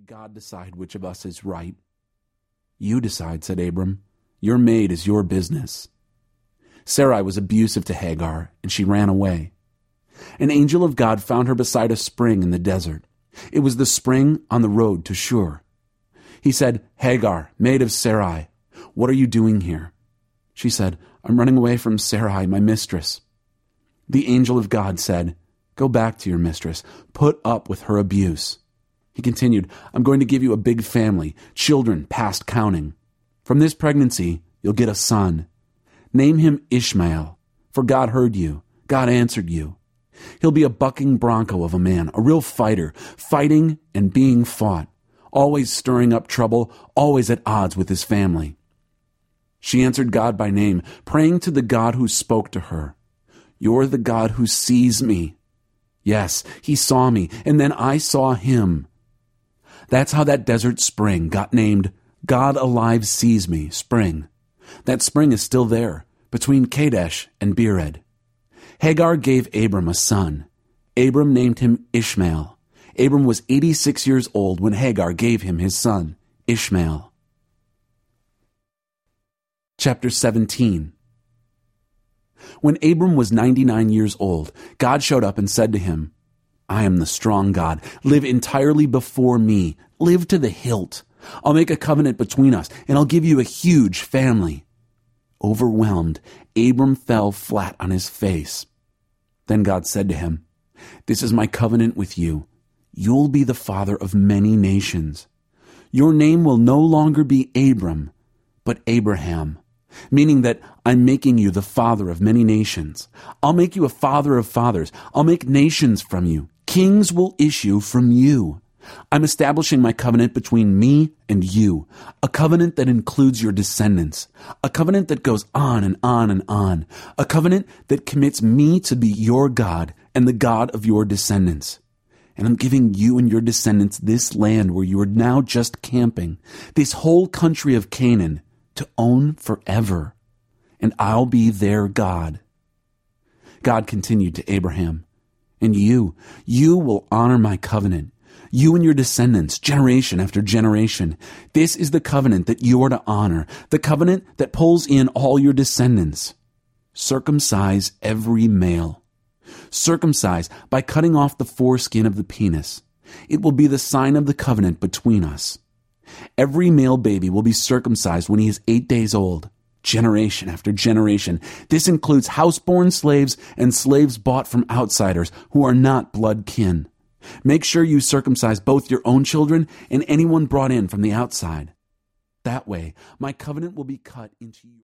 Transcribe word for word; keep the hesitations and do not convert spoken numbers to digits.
make God decide which of us is right?" "You decide," said Abram. "Your maid is your business." Sarai was abusive to Hagar, and she ran away. An angel of God found her beside a spring in the desert. It was the spring on the road to Shur. He said, "Hagar, maid of Sarai, what are you doing here?" She said, "I'm running away from Sarai, my mistress." The angel of God said, "Go back to your mistress. Put up with her abuse." He continued, "I'm going to give you a big family, children past counting. From this pregnancy, you'll get a son. Name him Ishmael, for God heard you. God answered you. He'll be a bucking bronco of a man, a real fighter, fighting and being fought, always stirring up trouble, always at odds with his family." She answered God by name, praying to the God who spoke to her. "You're the God who sees me." Yes, he saw me, and then I saw him. That's how that desert spring got named God Alive Sees Me Spring. That spring is still there, between Kadesh and Bered. Hagar gave Abram a son. Abram named him Ishmael. Abram was eighty-six years old when Hagar gave him his son, Ishmael. Chapter seventeen. When Abram was ninety-nine years old, God showed up and said to him, "I am the strong God. Live entirely before me. Live to the hilt. I'll make a covenant between us, and I'll give you a huge family." Overwhelmed, Abram fell flat on his face. Then God said to him, "This is my covenant with you. You'll be the father of many nations. Your name will no longer be Abram, but Abraham, meaning that I'm making you the father of many nations. I'll make you a father of fathers. I'll make nations from you. Kings will issue from you. I'm establishing my covenant between me and you, a covenant that includes your descendants, a covenant that goes on and on and on, a covenant that commits me to be your God and the God of your descendants. And I'm giving you and your descendants this land where you are now just camping, this whole country of Canaan, to own forever, and I'll be their God." God continued to Abraham, "And you, you will honor my covenant, you and your descendants, generation after generation. This is the covenant that you are to honor, the covenant that pulls in all your descendants. Circumcise every male. Circumcise by cutting off the foreskin of the penis. It will be the sign of the covenant between us. Every male baby will be circumcised when he is eight days old, generation after generation. This includes houseborn slaves and slaves bought from outsiders who are not blood kin. Make sure you circumcise both your own children and anyone brought in from the outside. That way, my covenant will be cut into you."